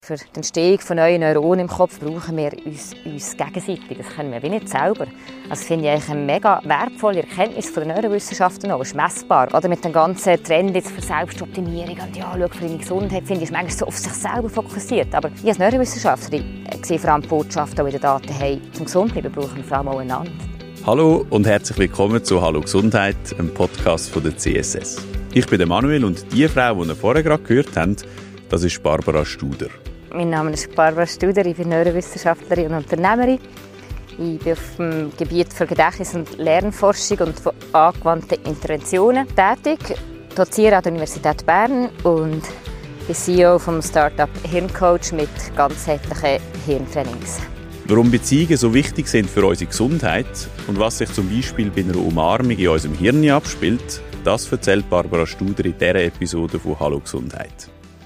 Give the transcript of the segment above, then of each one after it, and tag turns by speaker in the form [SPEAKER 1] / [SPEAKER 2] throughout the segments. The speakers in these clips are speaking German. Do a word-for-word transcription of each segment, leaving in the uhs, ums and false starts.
[SPEAKER 1] Für die Entstehung von neuen Neuronen im Kopf brauchen wir uns, uns gegenseitig. Das können wir wie nicht selber. Das finde ich eigentlich eine mega wertvolle Erkenntnis von den Neurowissenschaften. Das ist messbar. Oder mit dem ganzen Trend jetzt für Selbstoptimierung und ja, schau für deine Gesundheit, finde ich, ist manchmal so auf sich selber fokussiert. Aber ich als Neurowissenschaftlerin sehe vor allem die Botschaft, die wir Daten haben. Zum Gesundbleiben brauchen wir vor allem auch einander.
[SPEAKER 2] Hallo und herzlich willkommen zu «Hallo Gesundheit», einem Podcast von der C S S. Ich bin Manuel und die Frau, die ihr vorher gerade gehört habt, das ist Barbara Studer.
[SPEAKER 1] Mein Name ist Barbara Studer, ich bin Neurowissenschaftlerin und Unternehmerin. Ich bin auf dem Gebiet für Gedächtnis- und Lernforschung und von angewandten Interventionen tätig, doziere an der Universität Bern und bin C E O vom Startup Hirncoach mit ganzheitlichen Hirntrainings.
[SPEAKER 2] Warum Beziehungen so wichtig sind für unsere Gesundheit und was sich zum Beispiel bei einer Umarmung in unserem Hirn abspielt, das erzählt Barbara Studer in dieser Episode von «Hallo Gesundheit».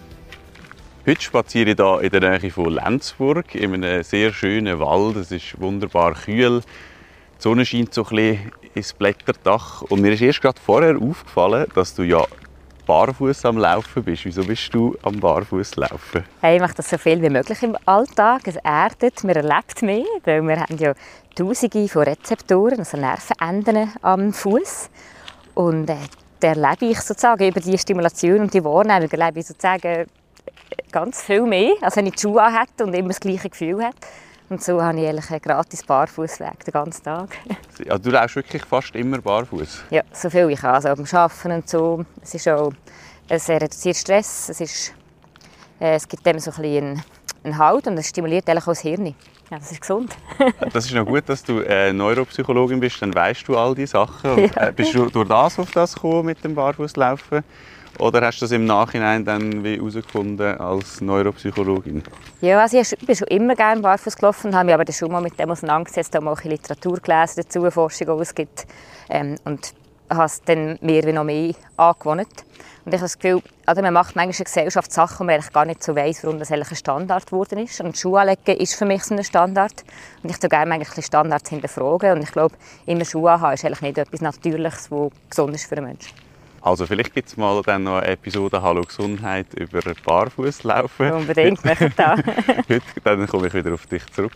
[SPEAKER 2] Heute spaziere ich hier in der Nähe von Lenzburg in einem sehr schönen Wald. Es ist wunderbar kühl. Die Sonne scheint so ein bisschen ins Blätterdach. Und mir ist erst gerade vorher aufgefallen, dass du ja barfuß am Laufen bist. Wieso bist du am Barfuß laufen?
[SPEAKER 1] Hey, ich mache das so viel wie möglich im Alltag. Es erdet, man erlebt mehr, weil wir haben ja Tausende von Rezeptoren, also Nervenenden am Fuß. Und äh, da erlebe ich sozusagen über die Stimulation und die Wahrnehmung erlebe ich sozusagen ganz viel mehr, als wenn ich die Schuhe anhatte und immer das gleiche Gefühl habe. Und so habe ich eigentlich einen gratis Barfußweg den ganzen Tag.
[SPEAKER 2] Ja, du läufst wirklich fast immer barfuß?
[SPEAKER 1] Ja, so viel ich kann. Also beim Arbeiten und so. Es ist auch, es reduziert Stress, es, ist, äh, es gibt dem so ein bisschen einen Halt und es stimuliert eigentlich auch das Hirn. Ja, das ist gesund.
[SPEAKER 2] Das ist noch gut, dass du äh, Neuropsychologin bist, dann weißt du all diese Sachen. Und, äh, bist du durch das auf das gekommen mit dem Barfußlaufen? Oder hast du das im Nachhinein dann herausgefunden als Neuropsychologin?
[SPEAKER 1] Ja, also ich bin schon immer gerne barfuß gelaufen, habe mich aber schon mal mit dem auseinandergesetzt, habe auch Literatur gelesen dazu, Forschung auch es gibt. Ähm, und habe es dann mehr wie noch mehr angewohnt. Und ich habe das Gefühl, also man macht manchmal eine Gesellschaft Sachen, wo man eigentlich gar nicht so weiss, warum das eigentlich ein Standard geworden ist. Und Schuhe anlegen ist für mich so ein Standard. Und ich tue gerne eigentlich Standards hinterfragen. Und ich glaube, immer Schuhe anhaben ist eigentlich nicht etwas Natürliches, das gesund ist für den Menschen.
[SPEAKER 2] Also vielleicht gibt es mal dann noch eine Episode «Hallo Gesundheit» über Barfußlaufen.
[SPEAKER 1] Unbedingt, möchte ich da.
[SPEAKER 2] Heute, dann komme ich wieder auf dich zurück.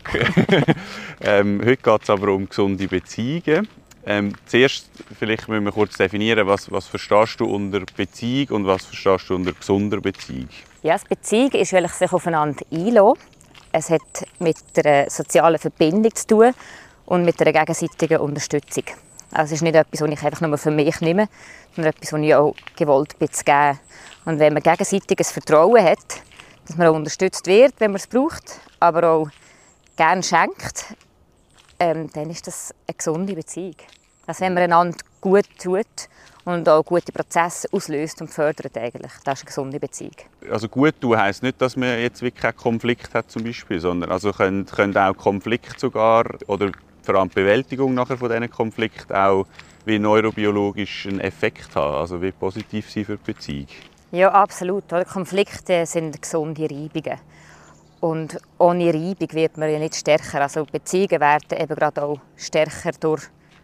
[SPEAKER 2] ähm, heute geht es aber um gesunde Beziehungen. Ähm, zuerst vielleicht müssen wir kurz definieren, was, was verstehst du unter Beziehung und was verstehst du unter gesunder Beziehung?
[SPEAKER 1] Ja, das Beziehung ist, weil ich sich aufeinander einlasse. Es hat mit einer sozialen Verbindung zu tun und mit einer gegenseitigen Unterstützung. Also es ist nicht etwas, was ich einfach nur für mich nehme, sondern etwas, was ich auch gewollt bin zu geben. Und wenn man gegenseitig ein Vertrauen hat, dass man auch unterstützt wird, wenn man es braucht, aber auch gerne schenkt, ähm, dann ist das eine gesunde Beziehung. Also wenn man einander gut tut und auch gute Prozesse auslöst und fördert, eigentlich, das ist eine gesunde Beziehung.
[SPEAKER 2] Also gut tun heisst nicht, dass man jetzt wirklich keinen Konflikt hat, zum Beispiel, sondern also können, können auch Konflikte sogar oder vor allem die Bewältigung nachher von diesen Konflikten auch wie neurobiologisch einen Effekt haben, also wie positiv sie für die Beziehung.
[SPEAKER 1] Ja, absolut. Konflikte sind gesunde Reibungen. Und ohne Reibung wird man ja nicht stärker. Also Beziehungen werden eben gerade auch stärker durch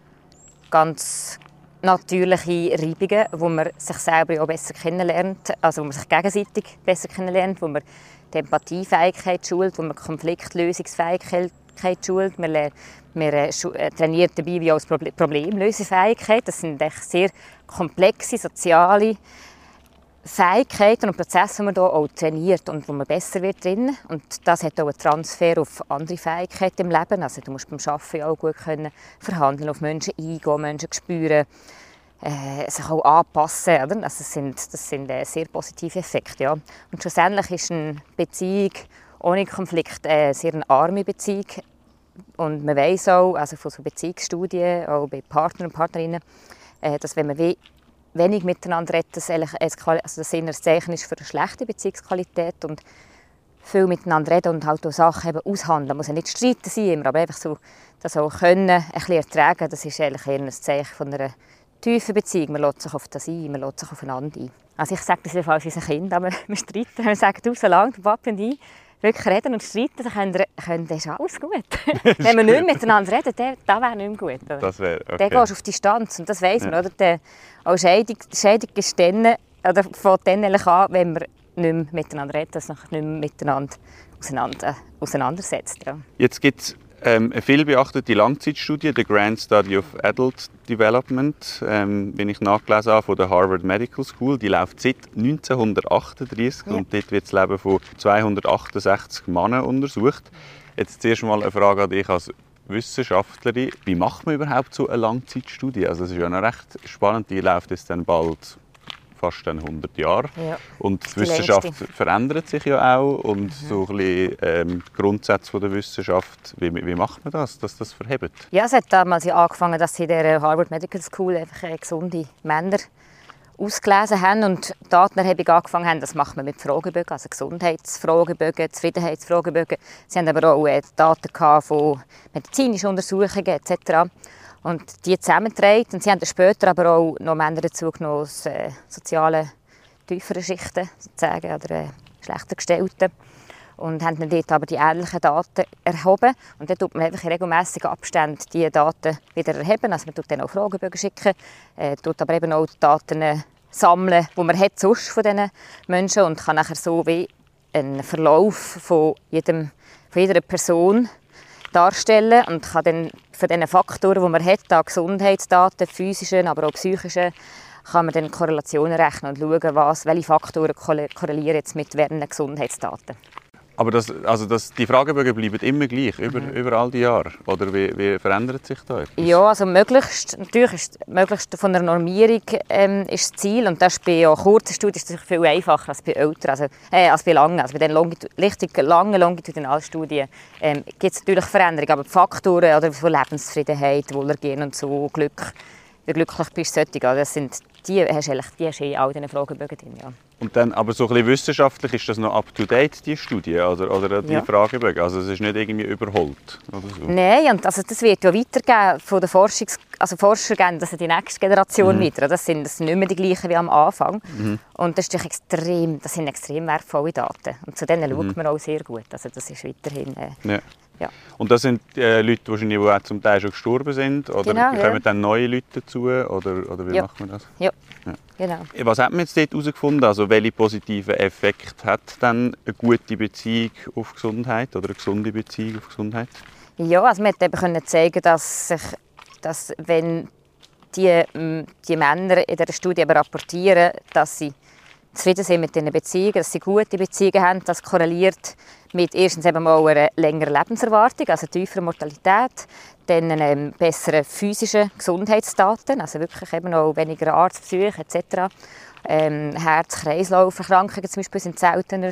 [SPEAKER 1] ganz natürliche Reibungen, wo man sich selber auch besser kennenlernt, also wo man sich gegenseitig besser kennenlernt, wo man die Empathiefähigkeit schult, wo man Konfliktlösungsfähigkeit schult. Man, lernt, man äh, trainiert dabei wie auch die Problemlösefähigkeit. Das sind echt sehr komplexe soziale Fähigkeiten und Prozesse, die man hier auch trainiert und wo man besser wird drin. Und das hat auch einen Transfer auf andere Fähigkeiten im Leben. Also du musst beim Arbeiten auch gut können verhandeln, auf Menschen eingehen, Menschen spüren, äh, sich auch anpassen. Oder? Also das sind, das sind äh, sehr positive Effekte. Ja. Und schlussendlich ist eine Beziehung ohne Konflikt eine sehr arme Beziehung. Und man weiss auch, also von so Beziehungsstudien, auch bei Partnern und Partnerinnen, äh, dass wenn man wie wenig miteinander redet, das, also das ein Zeichen ist für eine schlechte Beziehungsqualität. Und viel miteinander reden und halt auch Sachen eben aushandeln. Man muss ja nicht streiten sein, immer, aber einfach so das auch können, ein bisschen ertragen, das ist eigentlich eher ein Zeichen von einer tiefen Beziehung. Man lässt sich auf das ein, man lässt sich aufeinander ein. Also ich sage das ja falsch unseren Kindern, aber wir streiten. Wir sagen, du, solange der Papi und ich wirklich reden und streiten, dann können, können, dann ist alles gut. Wenn wir nicht mehr miteinander reden, dann, dann wäre nicht mehr gut. Oder?
[SPEAKER 2] Das wär, okay.
[SPEAKER 1] Dann gehst du auf Distanz und das weiss ja. man. Oder? Der, auch Scheidung, Scheidung ist dann, oder fängt dann an, wenn man nicht mehr miteinander redet, dass sich nicht mehr miteinander auseinander, äh, auseinandersetzt. Ja.
[SPEAKER 2] Jetzt gibt es ähm, eine viel beachtete Langzeitstudie, The Grand Study of Adult Development, ähm, wenn ich nachgelesen habe, von der Harvard Medical School. Die läuft seit neunzehnhundertachtunddreißig, ja. Und dort wird das Leben von zweihundertachtundsechzig Männern untersucht. Jetzt zuerst mal eine Frage an dich als Wissenschaftlerin. Wie macht man überhaupt so eine Langzeitstudie? Also es ist ja noch recht spannend, die läuft jetzt dann bald fast hundert Jahre. Ja. Und die, die Wissenschaft längste. verändert sich ja auch. Und mhm. so ein bisschen, ähm, die Grundsätze der Wissenschaft, wie, wie macht man das, dass das verhebt?
[SPEAKER 1] Ja, es hat damals ja angefangen, dass sie in der Harvard Medical School einfach gesunde Männer ausgelesen haben und Datenerhebung angefangen haben. Das macht man mit Fragebögen, also Gesundheitsfragebögen, Zufriedenheitsfragebögen. Sie haben aber auch Daten von medizinischen Untersuchungen et cetera und die zusammengetragen. Und sie haben später aber auch noch Männer dazu genommen aus äh, sozialen, tieferen Schichten, sozusagen, oder äh, schlechter gestellten. Und haben dann dort aber die ähnlichen Daten erhoben. Und dann tut man einfach in regelmäßigen Abständen diese Daten wieder erheben. Also man tut dann auch Fragebögen schicken, äh, tut aber eben auch die Daten sammeln, die man hat sonst von diesen Menschen und kann nachher so wie einen Verlauf von, jedem, von jeder Person darstellen und kann dann von diesen Faktoren, die man hat, an Gesundheitsdaten, physischen, aber auch psychischen, kann man dann Korrelationen rechnen und schauen, was, welche Faktoren korrelieren jetzt mit welchen Gesundheitsdaten.
[SPEAKER 2] Aber das, also das, die Fragebögen bleiben immer gleich, über, mhm. über all die Jahre? Oder wie, wie verändert sich da etwas?
[SPEAKER 1] Ja, also möglichst, natürlich ist möglichst von der Normierung ähm, ist das Ziel. Und das ist bei ja, kurzen Studien ist das viel einfacher als bei älteren, also, äh, als bei langen. Also bei den Longitu- richtig langen Longitudinalstudien ähm, gibt es natürlich Veränderungen. Aber die Faktoren oder von Lebenszufriedenheit, Wohlergehen und so, Glück, wie glücklich bist du, das sind die hast du, die hast du in all diesen Fragebögen drin. Ja.
[SPEAKER 2] Und dann, aber so ein bisschen wissenschaftlich ist das noch up-to-date, die Studie, oder, oder die ja. Fragebögen? Also es ist nicht irgendwie überholt? Oder so.
[SPEAKER 1] Nein, und also das wird ja weitergeben von den Forschungs- also Forscher geben das die nächste Generation mhm. weiter. Das sind, das sind nicht mehr die gleichen wie am Anfang. Mhm. Und das, ist extrem, das sind extrem wertvolle Daten. Und zu denen mhm. schaut man auch sehr gut. Also das ist weiterhin... Äh,
[SPEAKER 2] ja.
[SPEAKER 1] Ja.
[SPEAKER 2] Und das sind äh, Leute, wahrscheinlich, die auch zum Teil schon gestorben sind? Oder
[SPEAKER 1] genau,
[SPEAKER 2] kommen
[SPEAKER 1] ja.
[SPEAKER 2] dann neue Leute dazu? Oder, oder wie
[SPEAKER 1] ja.
[SPEAKER 2] macht man das?
[SPEAKER 1] Ja. ja, genau.
[SPEAKER 2] Was hat man jetzt dort herausgefunden? Also, welche positiven Effekte hat dann eine gute Beziehung auf Gesundheit oder eine gesunde Beziehung auf Gesundheit?
[SPEAKER 1] Ja, also man konnte eben zeigen, dass, sich, dass wenn die, die Männer in dieser Studie aber rapportieren, dass sie zufrieden sind mit diesen Beziehungen, dass sie gute Beziehungen haben, das korreliert mit erstens eben mal einer längeren Lebenserwartung, also tieferer Mortalität, dann ähm, besseren physischen Gesundheitsdaten, also wirklich eben auch weniger Arztbesuche et cetera. Ähm, Herz-Kreislauf-Erkrankungen zum Beispiel sind seltener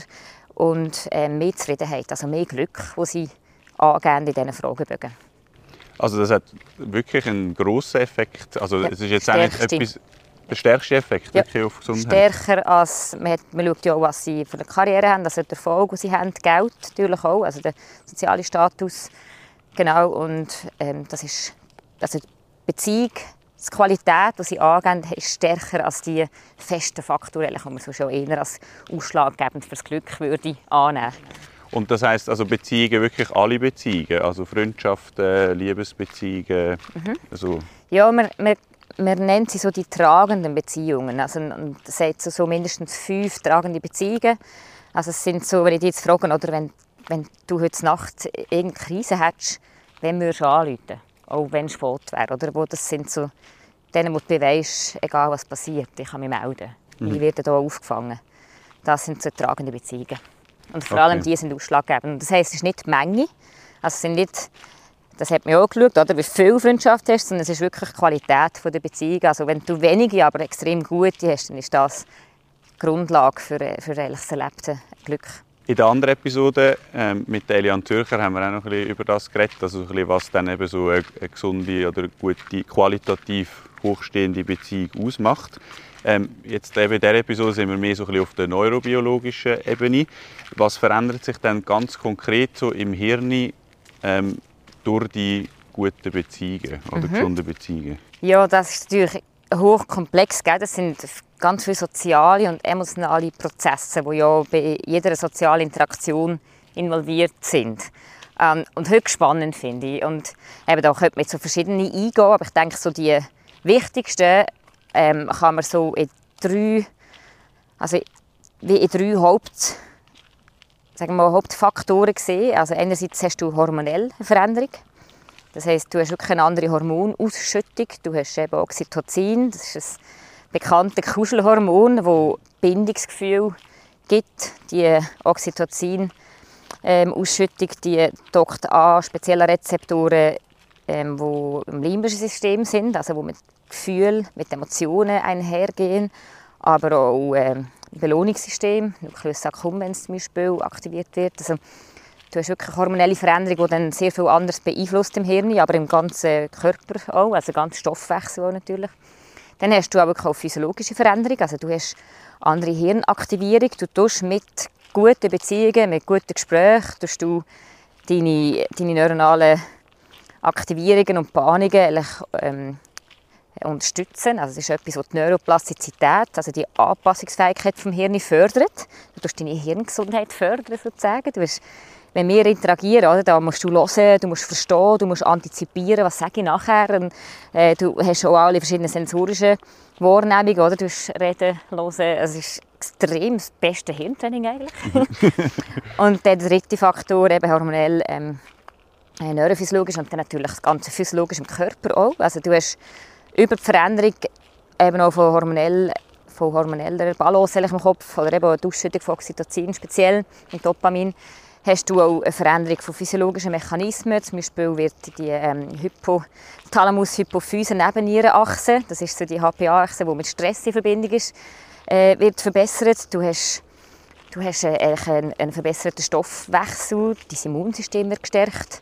[SPEAKER 1] und ähm, mehr Zufriedenheit, also mehr Glück, das sie angeben in diesen Fragebögen.
[SPEAKER 2] Also das hat wirklich einen grossen Effekt. Also ja, es ist jetzt auch nicht etwas, der stärkste Effekt wirklich ja, auf Gesundheit?
[SPEAKER 1] Stärker als, man, hat, man schaut ja auch, was sie für eine Karriere haben, also der Erfolg, den sie haben, Geld natürlich auch, also der soziale Status. Genau, und ähm, das ist, also die Beziehung, die Qualität, die sie angeben, ist stärker als die festen Faktoren, die man so schon eher als ausschlaggebend für das Glück würde annehmen.
[SPEAKER 2] Und das heisst also Beziehungen, wirklich alle Beziehungen, also Freundschaften, Liebesbeziehungen? Mhm. Also.
[SPEAKER 1] Ja, man, man, man nennt sie so die tragenden Beziehungen. Also, und es hat so, so mindestens fünf tragende Beziehungen. Also es sind so, wenn ich dich jetzt frage, oder wenn, wenn du heute Nacht irgendeine Krise hättest, wen würdest du anrufen? Auch wenn es spät wäre. Oder wo das sind so, denen, wo du weisst, egal was passiert, ich kann mich melden. Mhm. Ich werde hier aufgefangen. Das sind so tragende Beziehungen. Und vor allem okay. die sind ausschlaggebend. Das heisst, es ist nicht die Menge. Also es sind nicht, das hat man auch geschaut, oder, wie viel Freundschaft hast, sondern es ist wirklich die Qualität der Beziehung. Also wenn du wenige, aber extrem gute hast, dann ist das die Grundlage für, für das erlebte Glück.
[SPEAKER 2] In der anderen Episode ähm, mit Eliane Zürcher haben wir auch noch ein bisschen über das geredet, also ein bisschen, was dann eben so eine, eine gesunde oder gute, qualitativ hochstehende Beziehung ausmacht. Ähm, jetzt eben in dieser Episode sind wir mehr so ein bisschen auf der neurobiologischen Ebene. Was verändert sich dann ganz konkret so im Hirn ähm, durch die guten Beziehungen oder mhm. gesunden Beziehungen? Ja,
[SPEAKER 1] das ist natürlich hochkomplex. Gell? Das sind ganz viele soziale und emotionale Prozesse, die ja bei jeder sozialen Interaktion involviert sind. Ähm, und höchst spannend finde ich. Und eben, da könnte man jetzt so verschiedene eingehen, aber ich denke, so die wichtigsten ähm, kann man so in drei, also wie in drei Haupt, sagen wir mal, Hauptfaktoren gesehen. Also einerseits hast du hormonelle Veränderung. Das heisst, du hast wirklich eine andere Hormonausschüttung. Du hast eben Oxytocin, das ist ein bekanntes Kuschelhormon, das Bindungsgefühl gibt. Die Oxytocin-Ausschüttung die dockt an spezielle Rezeptoren, ähm, die im limbischen System sind, also wo mit Gefühlen, mit Emotionen einhergehen, aber auch ähm, im Belohnungssystem, Nucleus accumbens zum Beispiel, aktiviert wird. Also, du hast wirklich eine hormonelle Veränderung, die dann sehr viel anderes beeinflusst im Hirn, aber im ganzen Körper auch, also im ganzen Stoffwechsel auch natürlich. Dann hast du aber auch physiologische Veränderung, also du hast andere Hirnaktivierung. Du tust mit guten Beziehungen, mit guten Gesprächen, tust du deine, deine neuronalen Aktivierungen und Bahnungen ähm, unterstützen. Also das ist etwas, was die Neuroplastizität, also die Anpassungsfähigkeit des Hirns fördert. Du tust deine Hirngesundheit fördern, sozusagen. Du hast, wenn wir interagieren, oder, da musst du hören, du musst verstehen, du musst antizipieren, was sage ich nachher. Und, äh, du hast auch alle verschiedenen sensorischen Wahrnehmungen, oder? Du hast reden, hören. Also es ist extrem das beste Hirntraining eigentlich. Und der dritte Faktor, eben hormonell, ähm, neurophysiologisch und dann natürlich das ganze physiologisch im Körper auch. Also du hast über die Veränderung eben auch von, hormonell, von hormoneller Balance im Kopf oder eben die Ausschüttung von Oxytocin speziell und Dopamin, hast du auch eine Veränderung von physiologischen Mechanismen. Zum Beispiel wird die ähm, Hypothalamus-Hypophyse-Nebennierenachse, das ist so die H P A-Achse, die mit Stress in Verbindung ist, äh, wird verbessert. Du hast, du hast äh, einen, einen verbesserten Stoffwechsel, dein Immunsystem wird gestärkt.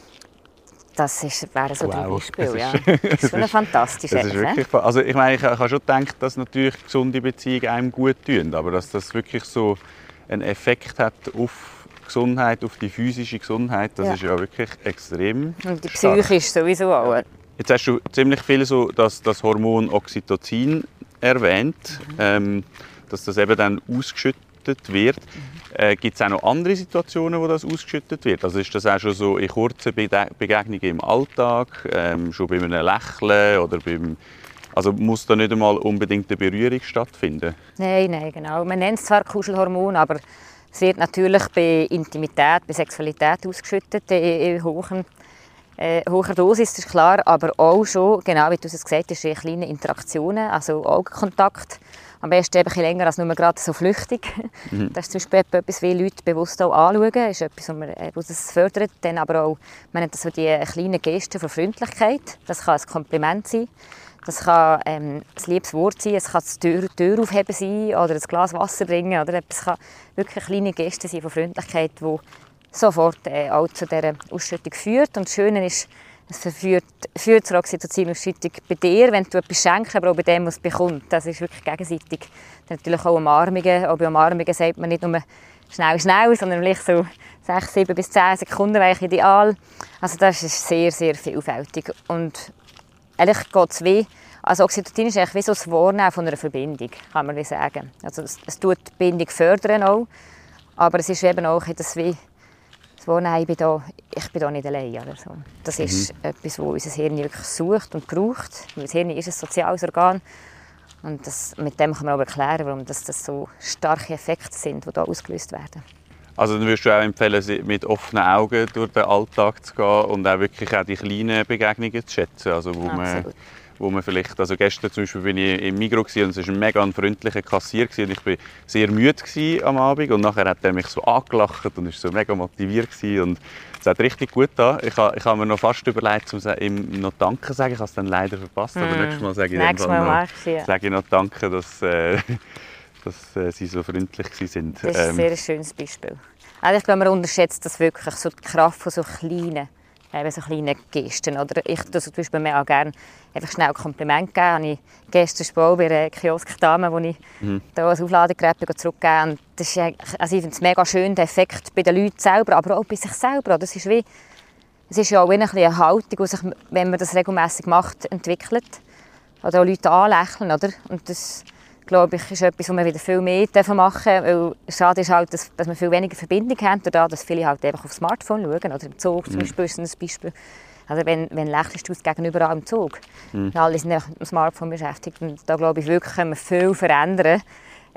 [SPEAKER 1] Das ist, wäre so ein
[SPEAKER 2] wow.
[SPEAKER 1] Beispiel.
[SPEAKER 2] Das ist,
[SPEAKER 1] ja. Das ist schon fantastisch.
[SPEAKER 2] Das ist wirklich, also ich meine, ich habe schon gedacht, dass natürlich gesunde Beziehungen einem gut tun, aber dass das wirklich so einen Effekt hat auf Gesundheit, auf die physische Gesundheit, das ja. ist ja wirklich extrem
[SPEAKER 1] und die psychisch sowieso auch.
[SPEAKER 2] Jetzt hast du ziemlich viel so das, das Hormon Oxytocin erwähnt, mhm. ähm, dass das eben dann ausgeschüttet wird. Mhm. Äh, Gibt es auch noch andere Situationen, wo das ausgeschüttet wird? Also ist das auch schon so in kurzen Begegnungen im Alltag, ähm, schon bei einem Lächeln oder beim... Also muss da nicht einmal unbedingt eine Berührung stattfinden? Nein,
[SPEAKER 1] nein, genau. Man nennt es zwar Kuschelhormon, aber es wird natürlich bei Intimität, bei Sexualität ausgeschüttet in hoher, äh, hoher Dosis, das ist klar, aber auch schon, genau wie du es gesagt hast, in kleinen Interaktionen, also Augenkontakt. Am besten ein bisschen länger als nur gerade so flüchtig. Mhm. Das ist zum Beispiel etwas, wie Leute bewusst auch anschauen. Das ist etwas, was das fördert. Dann aber auch, man nennt das so die kleinen Gesten von Freundlichkeit. Das kann ein Kompliment sein. Das kann ähm, ein liebes Wort sein, es kann die Tür, Tür aufheben sein oder ein Glas Wasser bringen. Oder es kann wirklich kleine Gesten sein von Freundlichkeit, die sofort äh, auch zu dieser Ausschüttung führt. Und das Schöne ist, es führt, führt zur Oxytocin-Ausschüttung bei dir, wenn du etwas schenkst, aber auch bei dem, was es bekommt. Das ist wirklich gegenseitig. Natürlich auch Umarmungen. Auch bei Umarmungen sagt man nicht nur schnell, schnell, sondern vielleicht so sechs, sieben bis zehn Sekunden wäre ideal. Also das ist sehr, sehr vielfältig. Und eigentlich geht es wie, also Oxytocin ist eigentlich wie so das Wahrnehmen von einer Verbindung, kann man wie sagen. Also es, es tut die Bindung fördern auch, aber es ist eben auch das wie das Wahrnehmen, ich bin da, ich bin da nicht allein oder so. Das ist mhm. etwas, was unser Hirn wirklich sucht und braucht. Weil das Hirn ist ein soziales Organ und das, mit dem kann man auch erklären, warum das, das so starke Effekte sind, die hier ausgelöst werden.
[SPEAKER 2] Also dann würdest du auch empfehlen, mit offenen Augen durch den Alltag zu gehen und auch wirklich auch die kleinen Begegnungen zu schätzen, also wo man, wo man vielleicht, also gestern zum Beispiel bin ich im Migros und es war ein mega freundlicher Kassier und ich war sehr müde am Abend und nachher hat er mich so angelacht und war so mega motiviert und es hat richtig gut getan. Ich habe, ich habe mir noch fast überlegt, ihm noch Danke zu sagen, ich habe es dann leider verpasst, mm. aber nächstes Mal sage ich,
[SPEAKER 1] nächstes Mal
[SPEAKER 2] noch,
[SPEAKER 1] ja.
[SPEAKER 2] sage ich noch Danke, dass äh, dass äh, sie so freundlich waren.
[SPEAKER 1] Das ist ein sehr schönes Beispiel. Also ich glaube, man unterschätzt das wirklich, so die Kraft von so kleinen, eben so kleinen Gesten. Oder ich tue zum Beispiel mir auch gerne einfach schnell ein Kompliment geben. Habe ich gestern bei einer Kioskdame, wo ich mhm. da ein Aufladegerät zurückgegeben und das ist, also ich finde es mega schön, der Effekt bei den Leuten selber, aber auch bei sich selber. Das ist wie, es ist ja auch eine Haltung, die sich, wenn man das regelmäßig macht, entwickelt. Oder auch Leute anlächeln. Oder? Und das, glaube ich, ist etwas, was wir wieder viel mehr machen dürfen. Weil schade ist halt, dass, dass wir viel weniger Verbindung haben, dadurch, dass viele halt einfach aufs Smartphone schauen. Oder im Zug zum Beispiel ist ein Beispiel. Also wenn, wenn lächelst du das Gegenüber auch im Zug. Mhm. Alle sind mit dem Smartphone beschäftigt. Und da glaube ich wirklich, können wir viel verändern,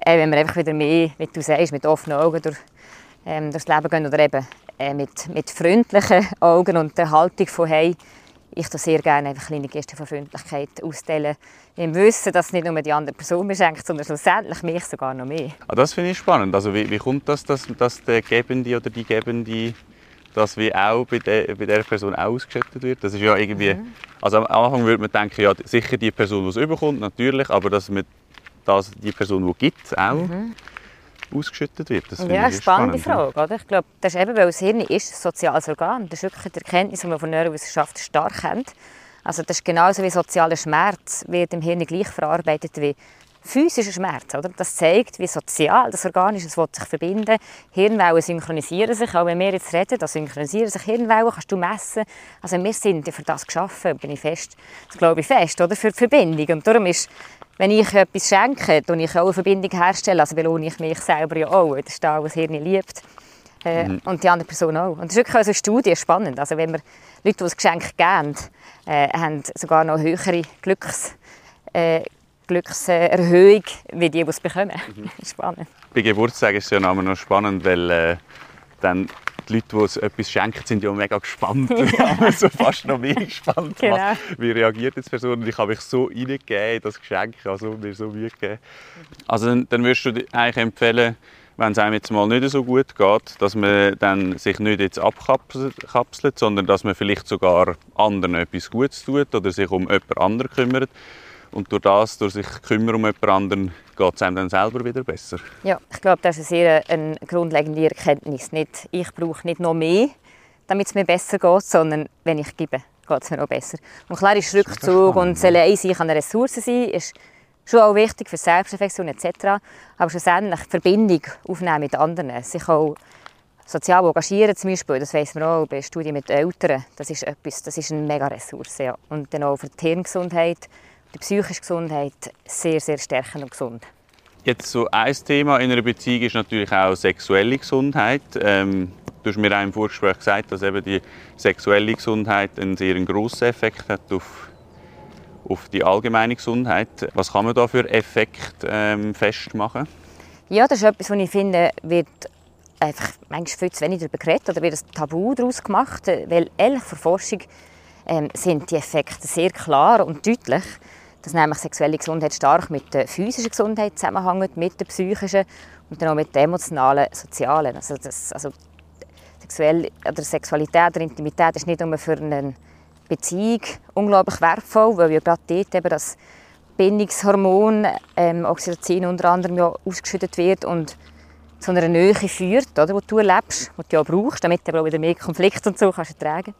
[SPEAKER 1] äh, wenn wir einfach wieder mehr, wie du sagst, mit offenen Augen durch, ähm, durchs Leben gehen oder eben äh, mit, mit freundlichen Augen und der Haltung von «Hey, ich tue sehr gerne einfach kleine Gesten von Freundlichkeit ausstellen», im Wissen, dass es nicht nur die andere Person mir schenkt, sondern schlussendlich mich sogar noch mehr.
[SPEAKER 2] Ah, das finde ich spannend. Also wie, wie kommt das, dass, dass der Gebende oder die Gebende das wie auch bei der, bei der Person auch ausgeschüttet wird? Das ist ja irgendwie, mhm. also am Anfang würde man denken, ja, sicher die Person, die es überkommt, natürlich, aber dass man das, die Person, die gibt, auch mhm. ausgeschüttet wird. Das
[SPEAKER 1] ja,
[SPEAKER 2] ich
[SPEAKER 1] spannende
[SPEAKER 2] spannend,
[SPEAKER 1] Frage. Oder? Ich glaube, das ist eben, weil das Hirn ist ein soziales Organ. Das ist wirklich die Erkenntnis, die man von Neurowissenschaft stark kennt. Also das ist genauso wie sozialer Schmerz wird im Hirn gleich verarbeitet wie physischer Schmerz. Oder? Das zeigt, wie sozial das Organ ist, es will sich verbinden. Hirnwellen synchronisieren sich, auch wenn wir jetzt reden, da synchronisieren sich Hirnwellen, kannst du messen. Also wir sind für das geschaffen, bin ich fest. Das glaube ich fest, oder? Für die Verbindung. Und darum ist, wenn ich etwas schenke, und ich auch eine Verbindung herstelle, also belohne ich mich selber ja auch. Das ist das, was das Hirn liebt. Äh, mhm. Und die andere Person auch. Und das ist wirklich also eine Studie spannend. Also wenn wir Leute, die das Geschenk geben, äh, haben sogar noch höhere Glücks, äh, Glückserhöhung, wie die, die es bekommen. Mhm. Spannend.
[SPEAKER 2] Bei Geburtstagen ist es ja noch spannend, weil äh, dann die Leute, die uns etwas schenken, sind ja mega gespannt. Ja. So fast noch mehr gespannt.
[SPEAKER 1] Genau.
[SPEAKER 2] Was, wie reagiert jetzt die Person? Und ich habe mich so reingegeben in das Geschenk, also mir so Mühe gegeben. Also dann, dann würdest du eigentlich empfehlen, wenn es einem jetzt mal nicht so gut geht, dass man dann sich nicht jetzt abkapselt, sondern dass man vielleicht sogar anderen etwas Gutes tut oder sich um jemand anderen kümmert. Und durch das, durch sich kümmern um jemand anderen, geht es einem dann selber wieder besser.
[SPEAKER 1] Ja, ich glaube, das ist eine sehr eine grundlegende Erkenntnis. Nicht, ich brauche nicht noch mehr, damit es mir besser geht, sondern wenn ich gebe, geht es mir auch besser. Und klar ist Rückzug und das allein sein kann eine Ressource sein, ist schon auch wichtig für Selbstreflexion et cetera. Aber schlussendlich Verbindung aufnehmen mit anderen, sich auch sozial engagieren zum Beispiel, das weiss man auch bei Studien mit Eltern, das ist etwas, das ist eine mega Ressource. Ja. Und dann auch für die Hirngesundheit, die psychische Gesundheit sehr, sehr stärkend und gesund.
[SPEAKER 2] Jetzt so ein Thema in einer Beziehung ist natürlich auch sexuelle Gesundheit. Ähm, du hast mir auch im Vorgespräch gesagt, dass eben die sexuelle Gesundheit einen sehr grossen Effekt hat auf, auf die allgemeine Gesundheit. Was kann man da für Effekte ähm, festmachen?
[SPEAKER 1] Ja, das ist etwas, was ich finde, wird einfach manchmal viel zu wenig darüber geredet oder wird ein Tabu daraus gemacht. Weil ehrlich, für Forschung ähm, sind die Effekte sehr klar und deutlich. Dass nämlich sexuelle Gesundheit stark mit der physischen Gesundheit zusammenhängt, mit der psychischen und dann auch mit der emotionalen, sozialen. Also, das, also Sexuell, oder Sexualität oder Intimität ist nicht nur für eine Beziehung unglaublich wertvoll, weil ja gerade dort eben das Bindungshormon ähm, Oxytocin unter anderem ja ausgeschüttet wird und zu einer Nähe führt, oder, die du erlebst, die du ja brauchst, damit du auch wieder mehr Konflikte und so kannst ertragen.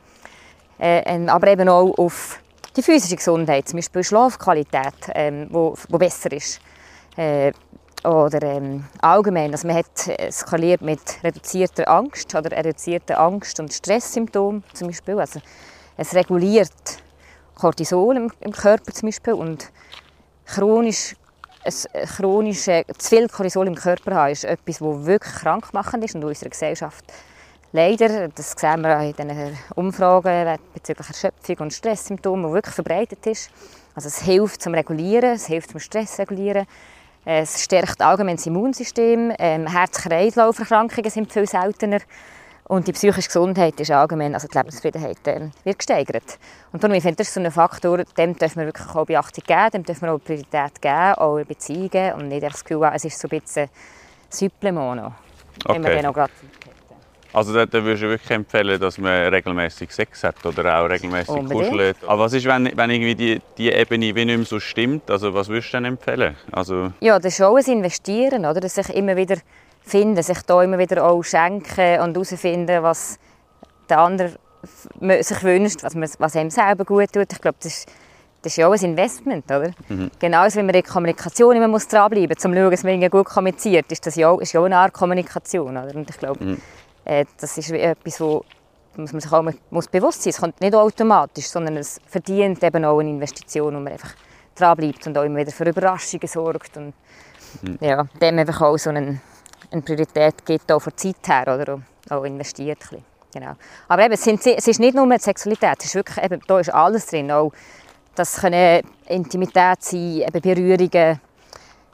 [SPEAKER 1] Äh, aber eben auch auf die physische Gesundheit, zum Beispiel Schlafqualität, ähm, wo, wo besser ist. Äh, oder ähm, allgemein, also man hat äh, skaliert mit reduzierter Angst oder reduzierter Angst- und Stresssymptomen zum Beispiel. Also es reguliert Cortisol im, im Körper zum Beispiel und chronisch, es, chronisch äh, zu viel Cortisol im Körper haben ist etwas, das wirklich krankmachend ist und in unserer Gesellschaft leider, das sehen wir in diesen Umfragen bezüglich Erschöpfung und Stresssymptomen, die wirklich verbreitet ist. Also es hilft zum Regulieren, es hilft zum Stress regulieren, es stärkt allgemein das Immunsystem, ähm, Herz-Kreislauf-Erkrankungen sind viel seltener und die psychische Gesundheit ist allgemein, also die Lebenszufriedenheit äh, wird gesteigert. Und darum, ich finde, das ist so ein Faktor, dem dürfen wir wirklich auch Beachtung geben, dem dürfen wir auch Priorität geben, auch in Beziehungen und nicht einfach das Gefühl, es ist so ein bisschen Supplement noch, wenn
[SPEAKER 2] okay.
[SPEAKER 1] wir noch gerade
[SPEAKER 2] Also da, da würdest du wirklich empfehlen, dass man regelmäßig Sex hat oder auch regelmäßig kuschelt. Aber was ist, wenn, wenn irgendwie die, die Ebene wie nicht mehr so stimmt? Also was würdest du denn empfehlen? Also
[SPEAKER 1] ja, das ist auch ein Investieren, oder? Dass sich immer wieder finden, sich da immer wieder auch schenken und herausfinden, was der andere sich wünscht, was, man, was einem selber gut tut. Ich glaube, das ist, das ist ja auch ein Investment, oder? Mhm. Genauso wie man in der Kommunikation immer muss dranbleiben muss, um zu schauen, dass man gut kommuniziert, ist das ja auch, ist ja auch eine Art Kommunikation, oder? Und ich glaube, mhm. das ist etwas, wo man sich auch muss bewusst sein muss. Es kommt nicht automatisch, sondern es verdient eben auch eine Investition, wo man einfach dranbleibt und auch immer wieder für Überraschungen sorgt. Und mhm. ja, dem einfach auch so eine, eine Priorität gibt, auch von der Zeit her, oder auch investiert. Ein bisschen. Genau. Aber eben, es, sind, es ist nicht nur die Sexualität, es ist wirklich, eben, da ist alles drin. Auch, das können Intimität sein, eben Berührungen,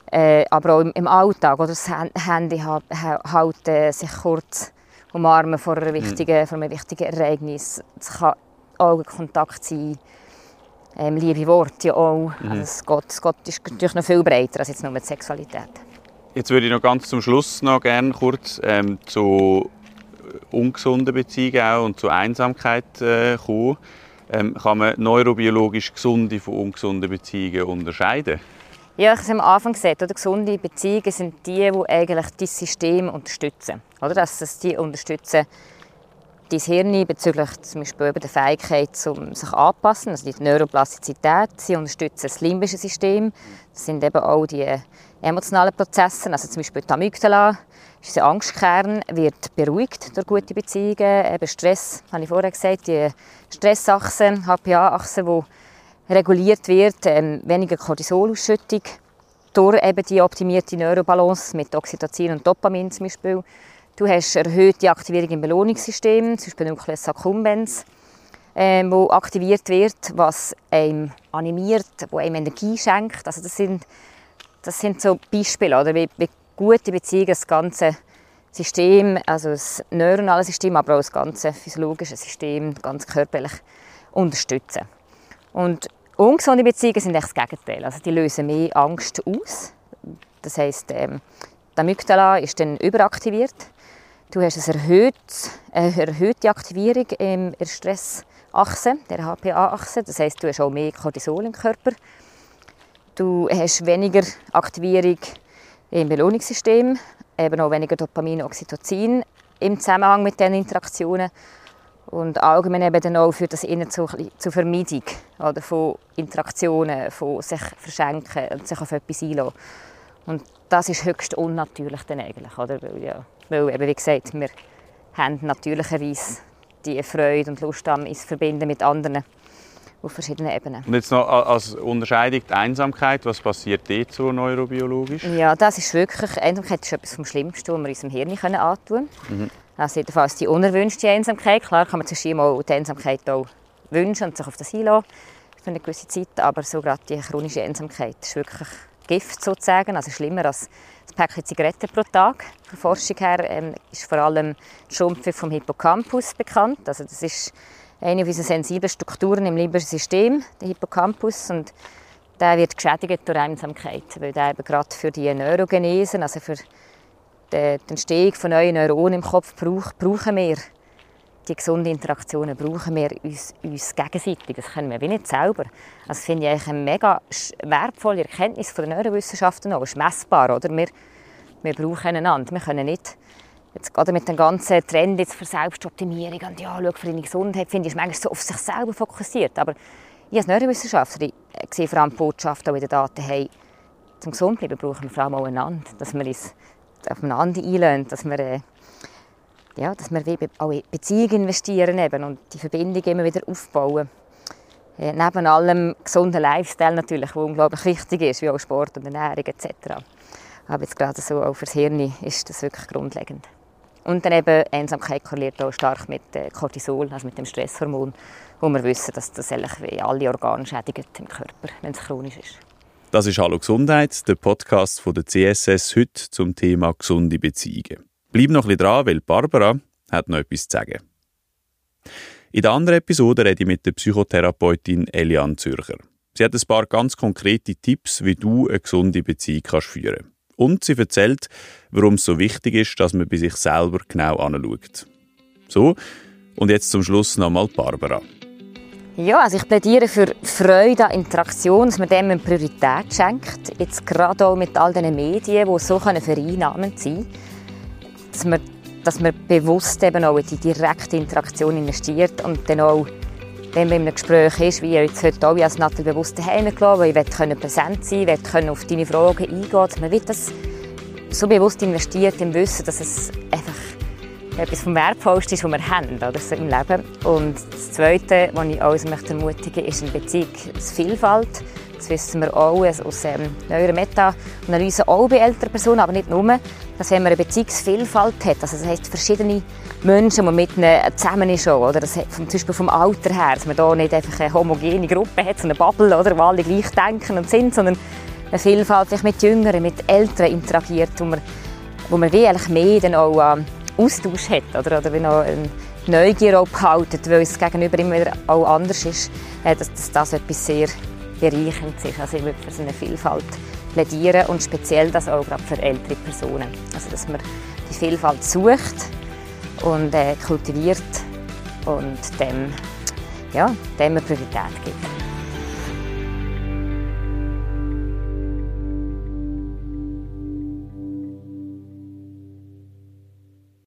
[SPEAKER 1] Äh, aber auch im, im Alltag. Oder das Handy halten, sich kurz umarmen vor, einer wichtigen, mhm. vor einem wichtigen Ereignis. Es kann Augenkontakt sein, ähm, liebe Worte ja auch. Mhm. Also es, geht, es geht, ist natürlich noch viel breiter als jetzt nur die Sexualität. Jetzt
[SPEAKER 2] würde ich noch ganz zum Schluss noch gerne kurz ähm, zu ungesunden Beziehungen auch und zu Einsamkeit äh, kommen. Ähm, kann man neurobiologisch gesunde von ungesunden Beziehungen unterscheiden?
[SPEAKER 1] Ja, ich habe es am Anfang gesagt, oder? Gesunde Beziehungen sind die, die eigentlich das System unterstützen. Oder? Dass es die unterstützen, dein Hirn bezüglich zum Beispiel der Fähigkeit, um sich anzupassen, also die Neuroplastizität. Sie unterstützen das limbische System. Das sind eben auch die emotionalen Prozesse, also zum Beispiel die Amygdala. Unser Angstkern wird beruhigt durch gute Beziehungen. Eben Stress, habe ich vorher gesagt, die Stressachse, H P A-Achse, die reguliert wird, ähm, weniger Cortisolausschüttung durch eben die optimierte Neurobalance mit Oxytocin und Dopamin zum Beispiel. Du hast erhöhte Aktivierung im Belohnungssystem, zum Beispiel Nucleus accumbens, ähm, wo aktiviert wird, was einem animiert, wo einem Energie schenkt. Also das sind, das sind so Beispiele, oder wie, wie gute Beziehungen das ganze System, also das neuronale System, aber auch das ganze physiologische System, ganz körperlich unterstützen. Und ungesunde Beziehungen sind echt das Gegenteil. Also die lösen mehr Angst aus. Das heisst, ähm, die Amygdala ist dann überaktiviert. Du hast eine erhöhte, eine erhöhte Aktivierung in der Stressachse, der H P A-Achse. Das heisst, du hast auch mehr Cortisol im Körper. Du hast weniger Aktivierung im Belohnungssystem, eben auch weniger Dopamin, Oxytocin im Zusammenhang mit diesen Interaktionen. Und allgemein eben dann auch führt das eher zu, zu Vermeidung oder von Interaktionen, von sich verschenken und sich auf etwas einlassen. Und das ist höchst unnatürlich dann eigentlich, oder? Weil, ja, weil eben, wie gesagt, wir haben natürlicherweise die Freude und Lust am uns verbinden mit anderen auf verschiedenen Ebenen. Und
[SPEAKER 2] jetzt noch als Unterscheidung die Einsamkeit, was passiert dort so neurobiologisch?
[SPEAKER 1] Ja, das ist wirklich, Einsamkeit ist etwas vom Schlimmsten, was wir unserem Hirn antun können. Mhm. Also jedenfalls die unerwünschte Einsamkeit. Klar kann man zwischen mal die Einsamkeit auch wünschen und sich auf das einlassen für eine gewisse Zeit, aber so gerade die chronische Einsamkeit ist wirklich Gift sozusagen, also schlimmer als das Päckchen Zigaretten pro Tag. Von der Forschung her ähm, ist vor allem die Schrumpfung vom Hippocampus bekannt. Also das ist eine unserer sensiblen Strukturen im limbischen System, der Hippocampus, und der wird geschädigt durch Einsamkeit, weil der eben gerade für die Neurogenese, also für die Entstehung von neuen Neuronen im Kopf braucht, brauchen wir die gesunden Interaktionen, brauchen wir uns, uns gegenseitig. Das können wir wie nicht selber. Also das finde ich eigentlich eine mega wertvolle Erkenntnis von den Neurowissenschaften. Es ist messbar, oder? Wir, wir brauchen einander. Wir können nicht, jetzt gerade mit dem ganzen Trend jetzt für Selbstoptimierung und ja, schau für deine Gesundheit, finde ich, ist manchmal so auf sich selber fokussiert. Aber ich als Neurowissenschaftlerin sehe vor allem die Botschaft auch in den Daten, hey, zum Gesundbleiben brauchen wir vor allem auch einander, dass wir uns aufeinander einlassen, dass wir, äh, ja, dass wir auch in Beziehungen investieren eben und die Verbindung immer wieder aufbauen. Äh, neben allem gesunden Lifestyle natürlich, der unglaublich wichtig ist, wie auch Sport und Ernährung et cetera. Aber jetzt gerade so auch fürs Hirn ist das wirklich grundlegend. Und dann eben Einsamkeit korreliert auch stark mit Cortisol, also mit dem Stresshormon, wo wir wissen, dass das eigentlich alle Organe schädigt im Körper, wenn es chronisch ist.
[SPEAKER 2] Das ist «Hallo Gesundheit», der Podcast von der C S S heute zum Thema gesunde Beziehungen. Bleib noch ein bisschen dran, weil Barbara hat noch etwas zu sagen. In der anderen Episode rede ich mit der Psychotherapeutin Eliane Zürcher. Sie hat ein paar ganz konkrete Tipps, wie du eine gesunde Beziehung kannst führen kannst. Und sie erzählt, warum es so wichtig ist, dass man bei sich selber genau anschaut. So, und jetzt zum Schluss nochmal Barbara.
[SPEAKER 1] Ja, also ich plädiere für Freude an Interaktion, dass man dem eine Priorität schenkt. Jetzt gerade auch mit all diesen Medien, die so vereinnahmend sein können. Dass man, dass man bewusst eben auch in die direkte Interaktion investiert und dann auch, wenn man in einem Gespräch ist, wie jetzt heute auch als Nathalie bewusst daheim gelassen, weil ich präsent sein will, ich auf deine Fragen eingehen, dass man das so bewusst investiert im Wissen, dass es einfach etwas vom Wertvollsten ist, was wir haben oder so im Leben. Und das Zweite, was ich alles möchte ermutigen, ist eine Beziehungsvielfalt. Das wissen wir auch aus ähm, neuer Meta-Analyse, auch bei älteren Personen, aber nicht nur, dass wenn man eine Beziehungsvielfalt hat, also das heisst verschiedene Menschen, die mit ihnen zusammen ist, oder das hat, zum Beispiel vom Alter her, dass man da nicht einfach eine homogene Gruppe hat, so eine Bubble, oder, wo alle gleich denken und sind, sondern eine Vielfalt sich mit Jüngeren, mit Älteren interagiert, wo man, wo man wie eigentlich mehr dann auch äh, Austausch hat, oder, oder wie noch eine Neugier auch behalten, weil es gegenüber immer wieder auch anders ist, äh, dass, dass das etwas sehr bereichend ist. Also ich würde für so eine Vielfalt plädieren und speziell das auch gerade für ältere Personen. Also dass man die Vielfalt sucht und äh, kultiviert und dem, ja, dem eine Priorität gibt.